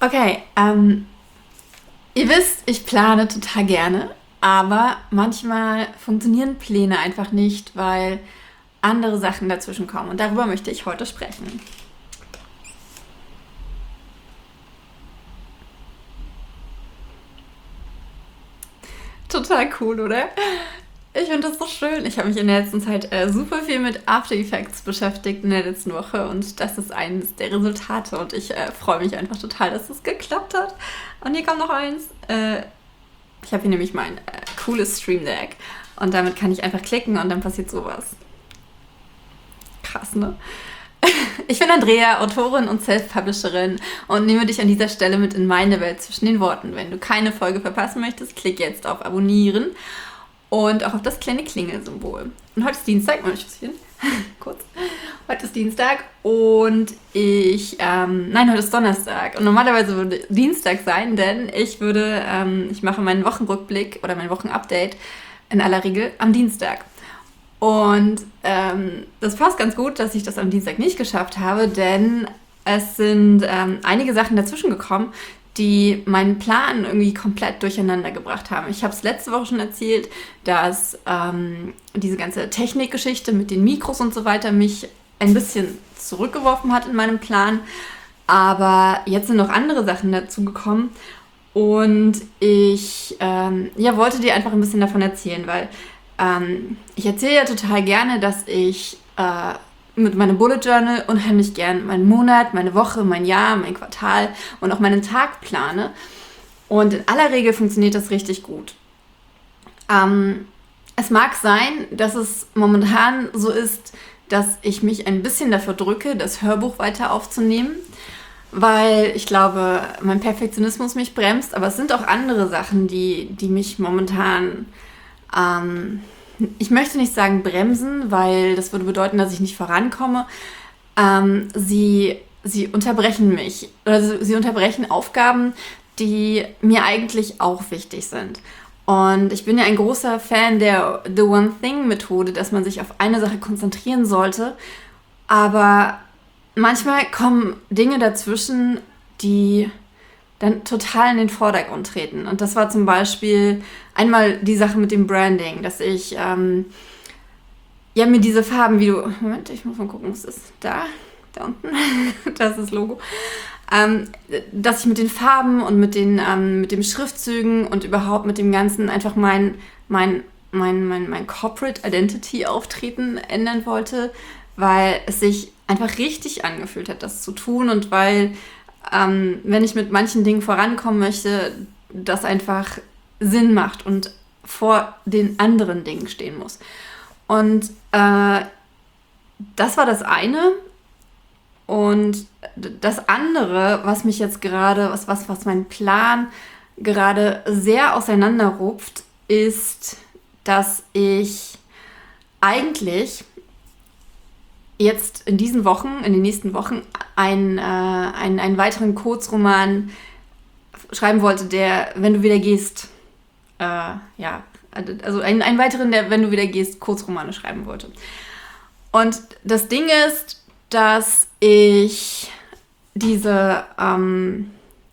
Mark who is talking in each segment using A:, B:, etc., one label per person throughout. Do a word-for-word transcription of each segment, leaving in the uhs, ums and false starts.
A: Okay, ähm, ihr wisst, ich plane total gerne, aber manchmal funktionieren Pläne einfach nicht, weil andere Sachen dazwischen kommen. Und darüber möchte ich heute sprechen. Total cool, oder? Ich finde das so schön. Ich habe mich in der letzten Zeit äh, super viel mit After Effects beschäftigt in der letzten Woche und das ist eines der Resultate und ich äh, freue mich einfach total, dass es geklappt hat. Und hier kommt noch eins. Äh, ich habe hier nämlich mein äh, cooles Stream Deck und damit kann ich einfach klicken und dann passiert sowas. Krass, ne? Ich bin Andrea, Autorin und Self-Publisherin und nehme dich an dieser Stelle mit in meine Welt zwischen den Worten. Wenn du keine Folge verpassen möchtest, klick jetzt auf Abonnieren und auch auf das kleine Klingelsymbol. Und heute ist Dienstag, Moment, ich muss hier hin. Kurz. Heute ist Dienstag und ich, ähm, nein, heute ist Donnerstag und normalerweise würde Dienstag sein, denn ich würde, ähm, ich mache meinen Wochenrückblick oder mein Wochenupdate in aller Regel am Dienstag. Und ähm, das passt ganz gut, dass ich das am Dienstag nicht geschafft habe, denn es sind ähm, einige Sachen dazwischen gekommen, die meinen Plan irgendwie komplett durcheinander gebracht haben. Ich habe es letzte Woche schon erzählt, dass ähm, diese ganze Technikgeschichte mit den Mikros und so weiter mich ein bisschen zurückgeworfen hat in meinem Plan. Aber jetzt sind noch andere Sachen dazu gekommen und ich ähm, ja, wollte dir einfach ein bisschen davon erzählen, weil ähm, ich erzähle ja total gerne, dass ich äh, mit meinem Bullet Journal unheimlich gern meinen Monat, meine Woche, mein Jahr, mein Quartal und auch meinen Tag plane. Und in aller Regel funktioniert das richtig gut. Ähm, es mag sein, dass es momentan so ist, dass ich mich ein bisschen dafür drücke, das Hörbuch weiter aufzunehmen, weil ich glaube, mein Perfektionismus mich bremst. Aber es sind auch andere Sachen, die, die mich momentan ähm, ich möchte nicht sagen bremsen, weil das würde bedeuten, dass ich nicht vorankomme. Ähm, sie, sie unterbrechen mich. Also sie unterbrechen Aufgaben, die mir eigentlich auch wichtig sind. Und ich bin ja ein großer Fan der The One Thing-Methode, dass man sich auf eine Sache konzentrieren sollte. Aber manchmal kommen Dinge dazwischen, die dann total in den Vordergrund treten. Und das war zum Beispiel einmal die Sache mit dem Branding, dass ich ähm, ja mir diese Farben, wie du, Moment, ich muss mal gucken, was ist da, da unten, das ist das Logo, ähm, dass ich mit den Farben und mit den ähm, mit den Schriftzügen und überhaupt mit dem Ganzen einfach mein mein mein mein mein Corporate Identity Auftreten ändern wollte, weil es sich einfach richtig angefühlt hat, das zu tun und weil Ähm, wenn ich mit manchen Dingen vorankommen möchte, das einfach Sinn macht und vor den anderen Dingen stehen muss. Und äh, das war das eine. Und das andere, was mich jetzt gerade, was, was, was mein Plan gerade sehr auseinanderrupft, ist, dass ich eigentlich jetzt in diesen Wochen, in den nächsten Wochen, einen, äh, einen, einen weiteren Kurzroman schreiben wollte, der, wenn du wieder gehst, äh, ja, also einen, einen weiteren, der, wenn du wieder gehst, Kurzromane schreiben wollte. Und das Ding ist, dass ich diese, ähm,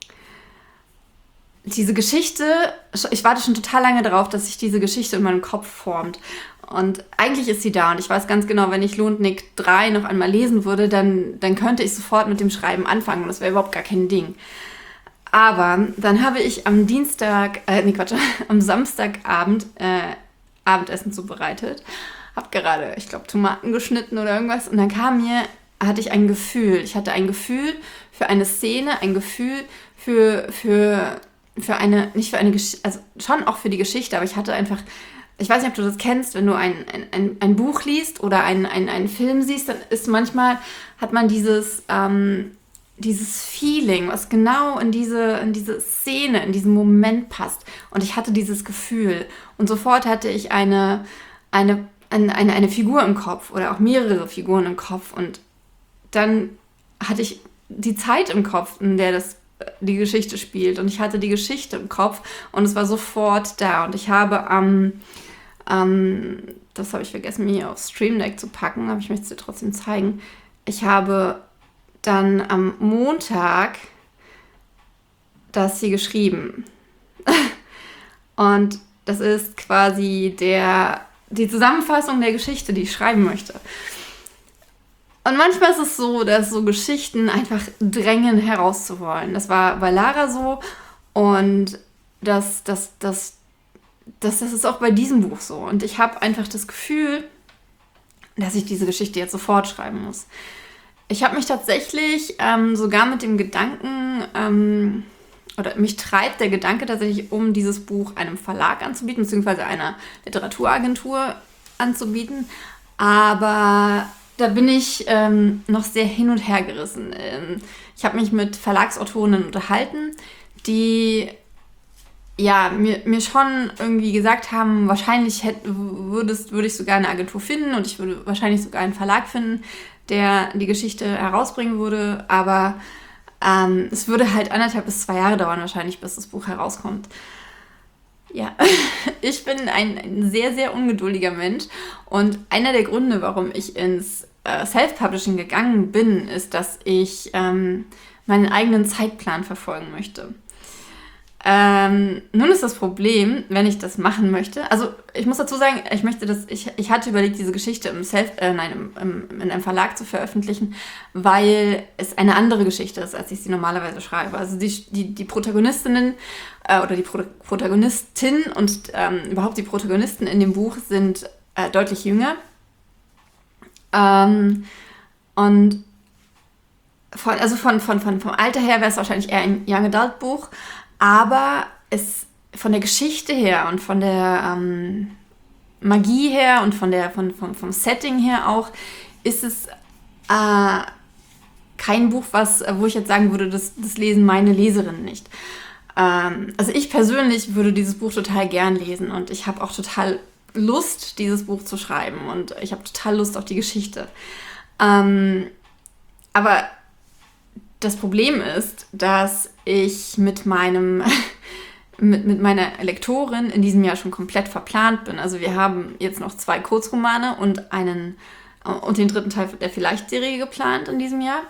A: diese Geschichte, ich warte schon total lange darauf, dass sich diese Geschichte in meinem Kopf formt. Und eigentlich ist sie da und ich weiß ganz genau, wenn ich Lohntnick drei noch einmal lesen würde, dann, dann könnte ich sofort mit dem Schreiben anfangen und das wäre überhaupt gar kein Ding. Aber dann habe ich am Dienstag, äh, nee Quatsch, am Samstagabend äh, Abendessen zubereitet, habe gerade, ich glaube, Tomaten geschnitten oder irgendwas und dann kam mir, hatte ich ein Gefühl, ich hatte ein Gefühl für eine Szene, ein Gefühl für, für, für eine, nicht für eine Geschichte, also schon auch für die Geschichte, aber ich hatte einfach, ich weiß nicht, ob du das kennst, wenn du ein, ein, ein, ein Buch liest oder ein, ein, einen Film siehst, dann ist manchmal, hat man dieses, ähm, dieses Feeling, was genau in diese, in diese Szene, in diesen Moment passt. Und ich hatte dieses Gefühl. Und sofort hatte ich eine, eine, eine, eine, eine Figur im Kopf oder auch mehrere Figuren im Kopf. Und dann hatte ich die Zeit im Kopf, in der das die Geschichte spielt. Und ich hatte die Geschichte im Kopf und es war sofort da. Und ich habe am Ähm, das habe ich vergessen, mir hier auf Stream Deck zu packen, aber ich möchte es dir trotzdem zeigen. Ich habe dann am Montag das hier geschrieben. Und das ist quasi der, die Zusammenfassung der Geschichte, die ich schreiben möchte. Und manchmal ist es so, dass so Geschichten einfach drängen herauszuwollen. Das war bei Lara so und das, das, das, das, das ist auch bei diesem Buch so. Und ich habe einfach das Gefühl, dass ich diese Geschichte jetzt sofort schreiben muss. Ich habe mich tatsächlich ähm, sogar mit dem Gedanken, ähm, oder mich treibt der Gedanke tatsächlich, um dieses Buch einem Verlag anzubieten, beziehungsweise einer Literaturagentur anzubieten. Aber da bin ich ähm, noch sehr hin und her gerissen. Ähm, ich habe mich mit Verlagsautorinnen unterhalten, die ja, mir, mir schon irgendwie gesagt haben, wahrscheinlich hätt, würdest, würde ich sogar eine Agentur finden und ich würde wahrscheinlich sogar einen Verlag finden, der die Geschichte herausbringen würde, aber ähm, es würde halt anderthalb bis zwei Jahre dauern wahrscheinlich, bis das Buch herauskommt. Ja, ich bin ein, ein sehr, sehr ungeduldiger Mensch und einer der Gründe, warum ich ins äh, Self-Publishing gegangen bin, ist, dass ich ähm, meinen eigenen Zeitplan verfolgen möchte. Ähm, nun ist das Problem, wenn ich das machen möchte, also ich muss dazu sagen, ich möchte das, ich, ich hatte überlegt, diese Geschichte im Self, äh, nein, im, im, in einem Verlag zu veröffentlichen, weil es eine andere Geschichte ist, als ich sie normalerweise schreibe. Also die, die, die Protagonistinnen äh, oder die Pro Protagonistin und ähm, überhaupt die Protagonisten in dem Buch sind äh, deutlich jünger. Ähm, und von, also von, von, von, vom Alter her wäre es wahrscheinlich eher ein Young Adult Buch. Aber es von der Geschichte her und von der ähm, Magie her und von der, von, von, vom Setting her auch, ist es äh, kein Buch, was, wo ich jetzt sagen würde, das, das lesen meine Leserinnen nicht. Ähm, also ich persönlich würde dieses Buch total gern lesen und ich habe auch total Lust, dieses Buch zu schreiben und ich habe total Lust auf die Geschichte. Ähm, aber das Problem ist, dass ich mit meinem mit, mit meiner Lektorin in diesem Jahr schon komplett verplant bin. Also wir haben jetzt noch zwei Kurzromane und einen und den dritten Teil der Vielleicht-Serie geplant in diesem Jahr.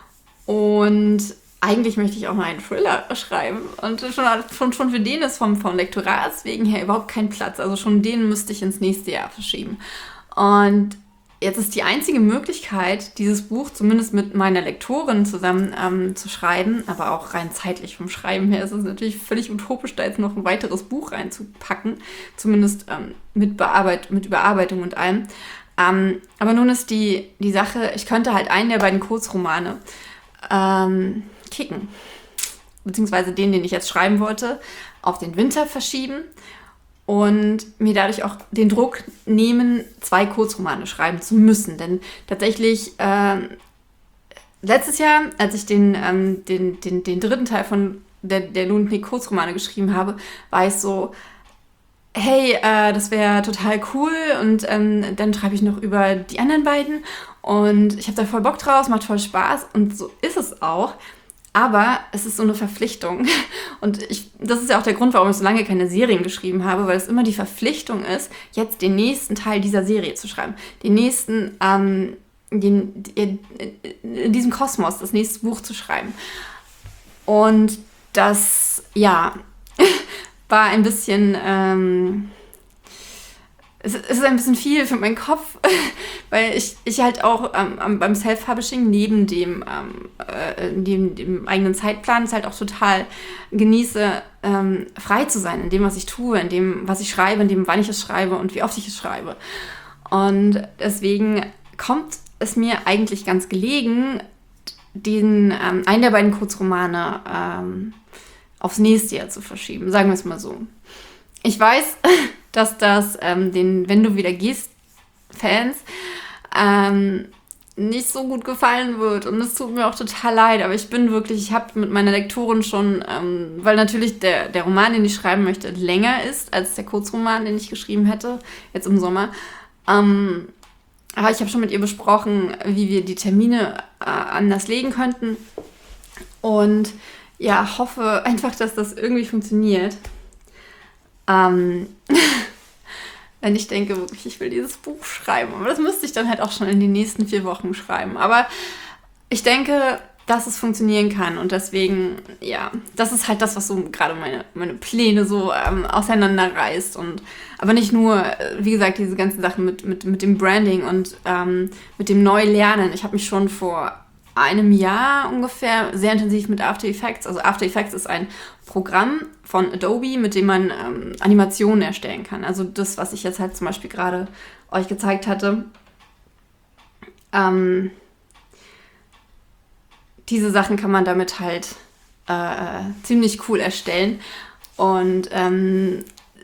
A: Und eigentlich möchte ich auch mal einen Thriller schreiben. Und schon, schon, schon für den ist vom, vom Lektorats wegen her überhaupt kein Platz. Also schon den müsste ich ins nächste Jahr verschieben. Und jetzt ist die einzige Möglichkeit, dieses Buch zumindest mit meiner Lektorin zusammen ähm, zu schreiben, aber auch rein zeitlich vom Schreiben her ist es natürlich völlig utopisch, da jetzt noch ein weiteres Buch reinzupacken, zumindest ähm, mit, Bearbeit mit Überarbeitung und allem. Ähm, aber nun ist die, die Sache, ich könnte halt einen der beiden Kurzromane ähm, kicken, beziehungsweise den, den ich jetzt schreiben wollte, auf den Winter verschieben. Und mir dadurch auch den Druck nehmen, zwei Kurzromane schreiben zu müssen. Denn tatsächlich, äh, letztes Jahr, als ich den, ähm, den, den, den dritten Teil von der, der Lou und Nick Kurzromane geschrieben habe, war ich so, hey, äh, das wäre total cool. Und ähm, dann schreibe ich noch über die anderen beiden. Und ich habe da voll Bock drauf, macht voll Spaß. Und so ist es auch. Aber es ist so eine Verpflichtung und ich, das ist ja auch der Grund, warum ich so lange keine Serien geschrieben habe, weil es immer die Verpflichtung ist, jetzt den nächsten Teil dieser Serie zu schreiben. Den nächsten, ähm, den, in diesem Kosmos, das nächste Buch zu schreiben. Und das, ja, war ein bisschen, ähm, es ist ein bisschen viel für meinen Kopf, weil ich, ich halt auch ähm, beim Self-Publishing neben dem, ähm, äh, dem, dem eigenen Zeitplan es halt auch total genieße, ähm, frei zu sein in dem, was ich tue, in dem, was ich schreibe, in dem, wann ich es schreibe und wie oft ich es schreibe. Und deswegen kommt es mir eigentlich ganz gelegen, den, ähm, einen der beiden Kurzromane ähm, aufs nächste Jahr zu verschieben, sagen wir es mal so. Ich weiß, dass das ähm, den Wenn du wieder gehst Fans ähm, nicht so gut gefallen wird und es tut mir auch total leid, aber ich bin wirklich, ich habe mit meiner Lektorin schon, ähm, weil natürlich der, der Roman, den ich schreiben möchte, länger ist als der Kurzroman, den ich geschrieben hätte, jetzt im Sommer, ähm, aber ich habe schon mit ihr besprochen, wie wir die Termine äh, anders legen könnten und ja, hoffe einfach, dass das irgendwie funktioniert. Ähm, wenn ich denke, wirklich, ich will dieses Buch schreiben. Aber das müsste ich dann halt auch schon in den nächsten vier Wochen schreiben. Aber ich denke, dass es funktionieren kann. Und deswegen, ja, das ist halt das, was so gerade meine, meine Pläne so ähm, auseinanderreißt. Und, aber nicht nur, wie gesagt, diese ganzen Sachen mit, mit, mit dem Branding und ähm, mit dem Neulernen. Ich habe mich schon vor einem Jahr ungefähr sehr intensiv mit After Effects, also After Effects ist ein Programm von Adobe, mit dem man ähm, Animationen erstellen kann. Also das, was ich jetzt halt zum Beispiel gerade euch gezeigt hatte. Ähm, diese Sachen kann man damit halt äh, ziemlich cool erstellen. Und ähm,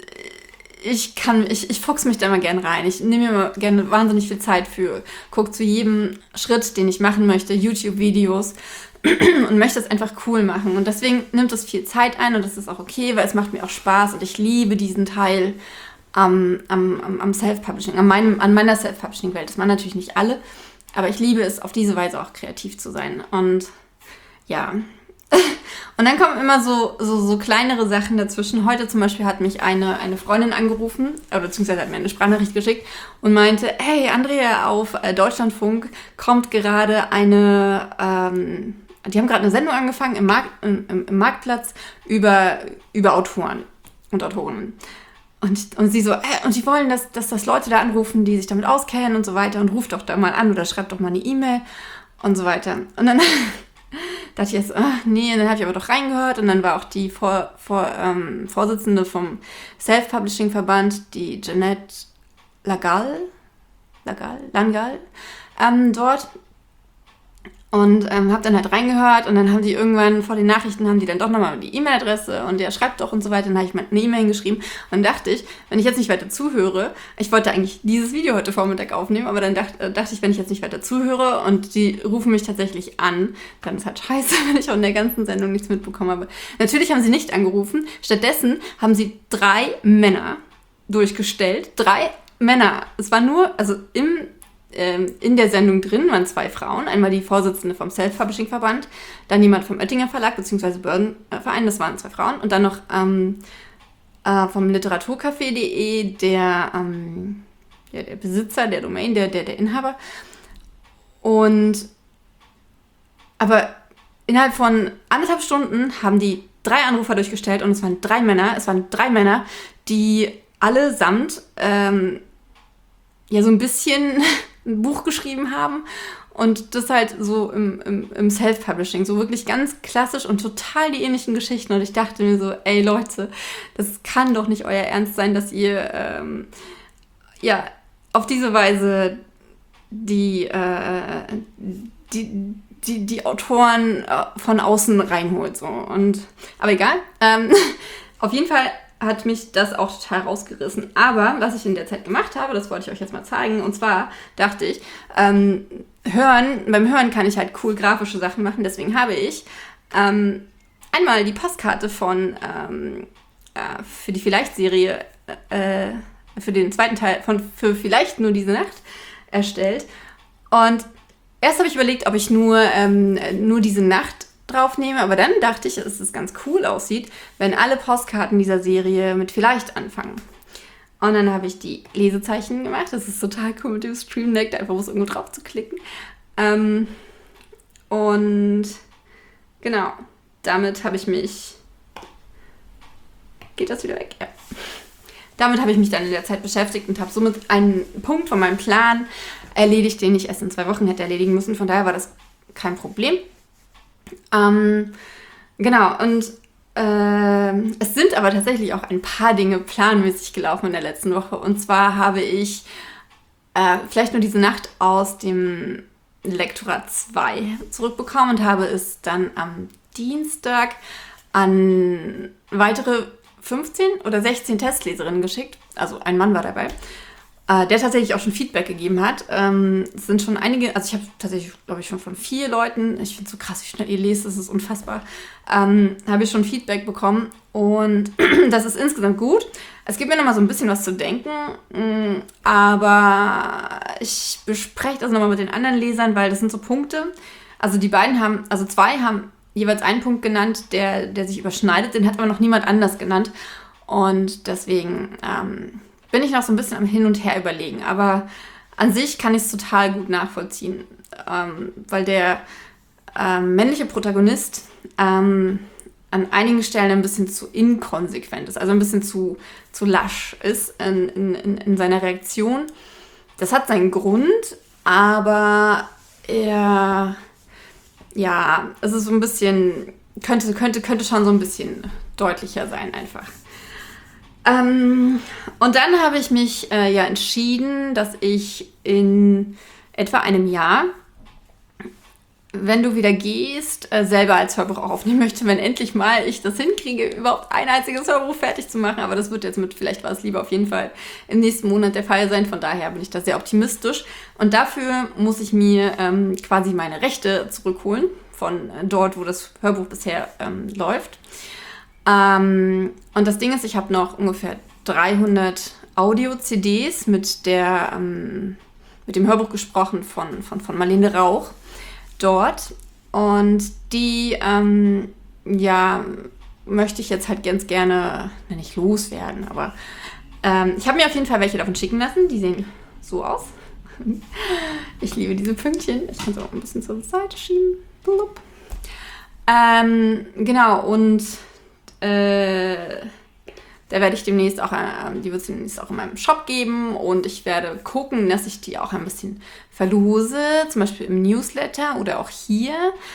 A: ich kann, ich, ich fuchse mich da mal gern rein. Ich nehme mir mal gerne wahnsinnig viel Zeit für, gucke zu jedem Schritt, den ich machen möchte, YouTube-Videos und möchte es einfach cool machen. Und deswegen nimmt es viel Zeit ein und das ist auch okay, weil es macht mir auch Spaß und ich liebe diesen Teil am, am, am, am Self-Publishing, an, meinem, an meiner Self-Publishing-Welt. Das machen natürlich nicht alle, aber ich liebe es, auf diese Weise auch kreativ zu sein. Und ja... Und dann kommen immer so, so, so kleinere Sachen dazwischen. Heute zum Beispiel hat mich eine, eine Freundin angerufen, oder beziehungsweise hat mir eine Sprachnachricht geschickt und meinte, hey Andrea, auf äh, Deutschlandfunk kommt gerade eine, ähm, die haben gerade eine Sendung angefangen im, Markt, im, im Marktplatz über, über Autoren und Autorinnen. Und, und sie so, äh, und die wollen, dass, dass das Leute da anrufen, die sich damit auskennen und so weiter und ruft doch da mal an oder schreibt doch mal eine E-Mail und so weiter. Und dann... dachte ich jetzt, ach nee, und dann habe ich aber doch reingehört und dann war auch die Vor, Vor, ähm, Vorsitzende vom Self-Publishing-Verband, die Jeanette Lagal, Lagal, Langal, ähm, dort und ähm, habe dann halt reingehört und dann haben die irgendwann vor den Nachrichten, haben die dann doch nochmal die E-Mail-Adresse und der schreibt doch und so weiter, dann habe ich mal eine E-Mail hingeschrieben und dachte ich, wenn ich jetzt nicht weiter zuhöre, ich wollte eigentlich dieses Video heute Vormittag aufnehmen, aber dann dacht, äh, dachte ich, wenn ich jetzt nicht weiter zuhöre und die rufen mich tatsächlich an, dann ist halt scheiße, wenn ich auch in der ganzen Sendung nichts mitbekommen habe. Natürlich haben sie nicht angerufen, stattdessen haben sie drei Männer durchgestellt, drei Männer, es war nur, also im in der Sendung drin waren zwei Frauen, einmal die Vorsitzende vom Self-Publishing-Verband, dann jemand vom Oettinger Verlag bzw. Börsenverein, das waren zwei Frauen, und dann noch ähm, äh, vom literaturcafé punkt de der, ähm, der, der Besitzer der Domain, der, der, der Inhaber. Und aber innerhalb von anderthalb Stunden haben die drei Anrufer durchgestellt und es waren drei Männer, es waren drei Männer, die allesamt ähm, ja so ein bisschen ein Buch geschrieben haben und das halt so im, im, im Self-Publishing, so wirklich ganz klassisch und total die ähnlichen Geschichten. Und ich dachte mir so, ey Leute, das kann doch nicht euer Ernst sein, dass ihr ähm, ja auf diese Weise die, äh, die, die, die Autoren äh, von außen reinholt. So. Und, aber egal, ähm, auf jeden Fall hat mich das auch total rausgerissen. Aber was ich in der Zeit gemacht habe, das wollte ich euch jetzt mal zeigen. Und zwar dachte ich, ähm, hören, beim Hören kann ich halt cool grafische Sachen machen. Deswegen habe ich ähm, einmal die Postkarte von ähm, äh, für die Vielleicht-Serie, äh, für den zweiten Teil von für Vielleicht nur diese Nacht erstellt. Und erst habe ich überlegt, ob ich nur, ähm, nur diese Nacht draufnehme, aber dann dachte ich, dass es ganz cool aussieht, wenn alle Postkarten dieser Serie mit Vielleicht anfangen. Und dann habe ich die Lesezeichen gemacht. Das ist total cool mit dem Stream Deck, da einfach was irgendwo drauf zu klicken. Ähm, und genau, damit habe ich mich... Geht das wieder weg? Ja. Damit habe ich mich dann in der Zeit beschäftigt und habe somit einen Punkt von meinem Plan erledigt, den ich erst in zwei Wochen hätte erledigen müssen. Von daher war das kein Problem. Ähm, genau, und äh, es sind aber tatsächlich auch ein paar Dinge planmäßig gelaufen in der letzten Woche. Und zwar habe ich äh, vielleicht nur diese Nacht aus dem Lektorat zwei zurückbekommen und habe es dann am Dienstag an weitere fünfzehn oder sechzehn Testleserinnen geschickt. Also ein Mann war dabei, äh, der tatsächlich auch schon Feedback gegeben hat. Ähm, es sind schon einige, also ich habe tatsächlich, glaube ich, schon von vier Leuten, ich finde es so krass, wie schnell ihr lest, das ist unfassbar, ähm, habe ich schon Feedback bekommen und das ist insgesamt gut. Es gibt mir nochmal so ein bisschen was zu denken, mh, aber ich bespreche das nochmal mit den anderen Lesern, weil das sind so Punkte. Also die beiden haben, also zwei haben jeweils einen Punkt genannt, der, der sich überschneidet, den hat aber noch niemand anders genannt. Und deswegen ähm, bin ich noch so ein bisschen am Hin und Her überlegen. Aber an sich kann ich es total gut nachvollziehen, ähm, weil der, ähm, männliche Protagonist ähm, an einigen Stellen ein bisschen zu inkonsequent ist, also ein bisschen zu, zu lasch ist in, in, in seiner Reaktion. Das hat seinen Grund, aber er, ja, es ist so ein bisschen, könnte, könnte, könnte schon so ein bisschen deutlicher sein einfach. Ähm, und dann habe ich mich äh, ja entschieden, dass ich in etwa einem Jahr, wenn du wieder gehst, äh, selber als Hörbuch auch aufnehmen möchte, wenn endlich mal ich das hinkriege, überhaupt ein einziges Hörbuch fertig zu machen. Aber das wird jetzt mit Vielleicht war es lieber auf jeden Fall im nächsten Monat der Fall sein. Von daher bin ich da sehr optimistisch. Und dafür muss ich mir ähm, quasi meine Rechte zurückholen von äh, dort, wo das Hörbuch bisher ähm, läuft. Ähm, und das Ding ist, ich habe noch ungefähr dreihundert Audio-C Ds mit, der, ähm, mit dem Hörbuch gesprochen von, von, von Marlene Rauch dort. Und die, ähm, ja, möchte ich jetzt halt ganz gerne, na, nicht loswerden, aber ähm, ich habe mir auf jeden Fall welche davon schicken lassen. Die sehen so aus. Ich liebe diese Pünktchen. Ich kann sie auch ein bisschen zur Seite schieben. Blub. Ähm, genau, und äh, da werde ich demnächst auch, äh, die wird es demnächst auch in meinem Shop geben und ich werde gucken, dass ich die auch ein bisschen verlose, zum Beispiel im Newsletter oder auch hier,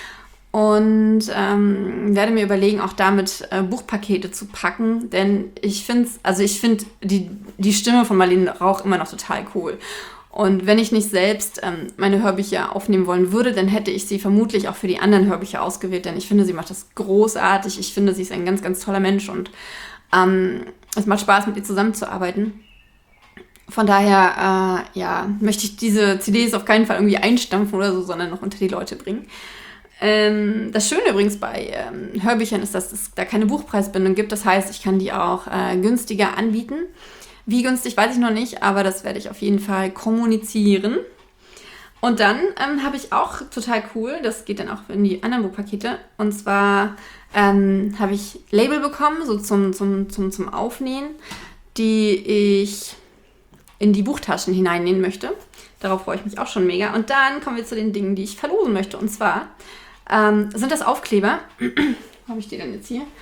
A: und ähm, werde mir überlegen, auch damit äh, Buchpakete zu packen, denn ich finde also ich finde die, die Stimme von Marlene Rauch immer noch total cool. Und wenn ich nicht selbst ähm, meine Hörbücher aufnehmen wollen würde, dann hätte ich sie vermutlich auch für die anderen Hörbücher ausgewählt, denn ich finde, sie macht das großartig. Ich finde, sie ist ein ganz, ganz toller Mensch und ähm, es macht Spaß, mit ihr zusammenzuarbeiten. Von daher, äh, ja, möchte ich diese C Ds auf keinen Fall irgendwie einstampfen oder so, sondern noch unter die Leute bringen. Ähm, das Schöne übrigens bei ähm, Hörbüchern ist, dass es da keine Buchpreisbindung gibt. Das heißt, ich kann die auch äh, günstiger anbieten. Wie günstig, weiß ich noch nicht, aber das werde ich auf jeden Fall kommunizieren. Und dann ähm, habe ich auch total cool, das geht dann auch in die anderen Buchpakete, und zwar ähm, habe ich Label bekommen, so zum, zum, zum, zum Aufnähen, die ich in die Buchtaschen hineinnähen möchte. Darauf freue ich mich auch schon mega. Und dann kommen wir zu den Dingen, die ich verlosen möchte. Und zwar ähm, sind das Aufkleber. Wo habe ich die denn jetzt hier?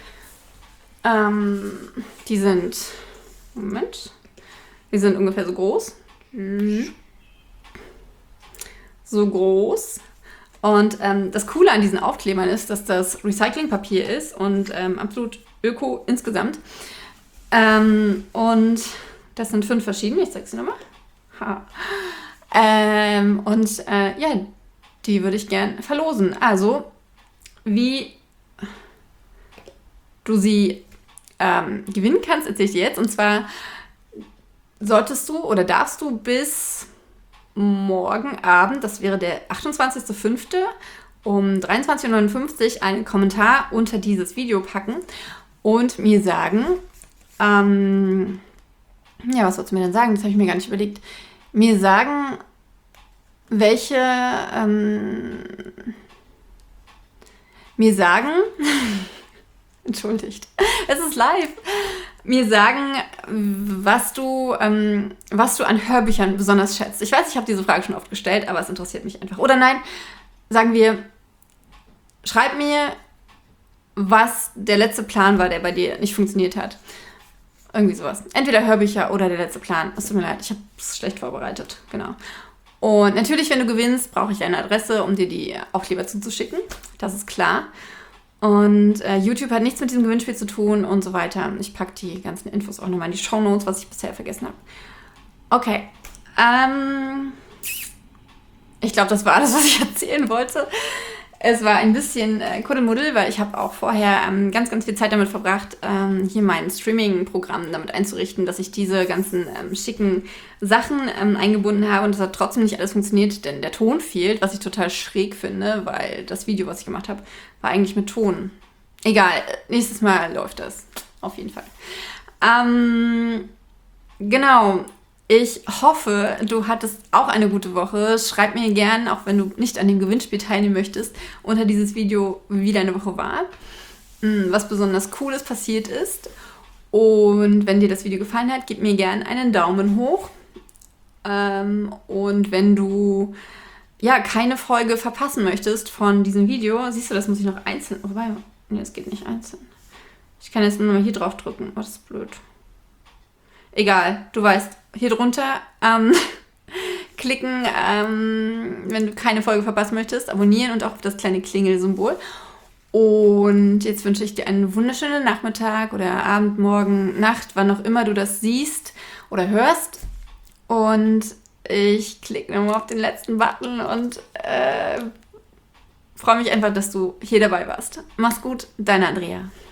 A: Ähm, die sind... Moment. Die sind ungefähr so groß. So groß. Und ähm, das Coole an diesen Aufklebern ist, dass das Recyclingpapier ist und ähm, absolut öko insgesamt. Ähm, und das sind fünf verschiedene. Ich zeige sie nochmal. Ha. Ähm, und äh, ja, die würde ich gern verlosen. Also, wie du sie ähm, gewinnen kannst, erzähle ich dir jetzt. Und zwar solltest du oder darfst du bis morgen Abend, das wäre der achtundzwanzigster fünfte um dreiundzwanzig Uhr neunundfünfzig, einen Kommentar unter dieses Video packen und mir sagen, ähm, ja, was sollst du mir denn sagen? Das habe ich mir gar nicht überlegt. Mir sagen, welche, ähm, mir sagen, entschuldigt, es ist live, mir sagen, was du, ähm, was du an Hörbüchern besonders schätzt. Ich weiß, ich habe diese Frage schon oft gestellt, aber es interessiert mich einfach. Oder nein, sagen wir, schreib mir, was der letzte Plan war, der bei dir nicht funktioniert hat. Irgendwie sowas. Entweder Hörbücher oder der letzte Plan. Es tut mir leid, ich habe es schlecht vorbereitet. Genau. Und natürlich, wenn du gewinnst, brauche ich eine Adresse, um dir die Aufkleber zuzuschicken. Das ist klar. Und äh, YouTube hat nichts mit diesem Gewinnspiel zu tun und so weiter. Ich packe die ganzen Infos auch nochmal in die Shownotes, was ich bisher vergessen habe. Okay. Ähm, ich glaube, das war alles, was ich erzählen wollte. Es war ein bisschen äh, Kuddelmuddel, weil ich habe auch vorher ähm, ganz, ganz viel Zeit damit verbracht, ähm, hier mein Streaming-Programm damit einzurichten, dass ich diese ganzen ähm, schicken Sachen ähm, eingebunden habe, und das hat trotzdem nicht alles funktioniert, denn der Ton fehlt, was ich total schräg finde, weil das Video, was ich gemacht habe, war eigentlich mit Ton. Egal, nächstes Mal läuft das. Auf jeden Fall. Ähm, genau. Ich hoffe, du hattest auch eine gute Woche. Schreib mir gern, auch wenn du nicht an dem Gewinnspiel teilnehmen möchtest, unter dieses Video, wie deine Woche war, was besonders Cooles passiert ist. Und wenn dir das Video gefallen hat, gib mir gern einen Daumen hoch. Und wenn du ja, keine Folge verpassen möchtest von diesem Video, siehst du, das muss ich noch einzeln, wobei, nee, das geht nicht einzeln. Ich kann jetzt nur mal hier drauf drücken, oh, das ist blöd. Egal, du weißt, hier drunter ähm, klicken, ähm, wenn du keine Folge verpassen möchtest, abonnieren und auch auf das kleine Klingelsymbol. Und jetzt wünsche ich dir einen wunderschönen Nachmittag oder Abend, Morgen, Nacht, wann auch immer du das siehst oder hörst. Und ich klicke nochmal auf den letzten Button und äh, freue mich einfach, dass du hier dabei warst. Mach's gut, deine Andrea.